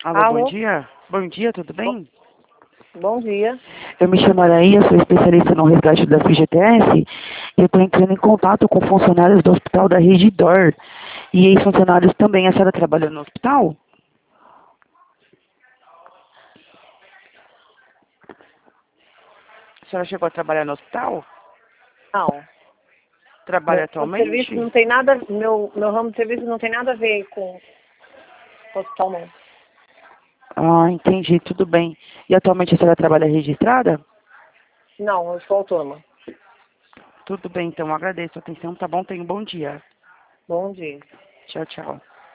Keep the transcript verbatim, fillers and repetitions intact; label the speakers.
Speaker 1: Alô, bom
Speaker 2: Alô?
Speaker 1: dia. Bom dia, tudo
Speaker 2: Bom,
Speaker 1: bem?
Speaker 2: bom dia.
Speaker 1: Eu me chamo Araí, eu sou especialista no resgate da F G T S e eu estou entrando em contato com funcionários do hospital da Regidor e ex-funcionários também. A senhora trabalha no hospital? A senhora chegou a trabalhar no hospital?
Speaker 2: Não.
Speaker 1: Trabalha
Speaker 2: Meu ramo de serviço
Speaker 1: atualmente?
Speaker 2: não tem nada, meu, meu ramo de serviço não tem nada a ver com o hospital, não.
Speaker 1: Ah, entendi, tudo bem. E atualmente a senhora trabalha registrada?
Speaker 2: Não, eu sou autônoma.
Speaker 1: Tudo bem, então agradeço a atenção, tá bom? Tenha um bom dia.
Speaker 2: Bom dia.
Speaker 1: Tchau, tchau.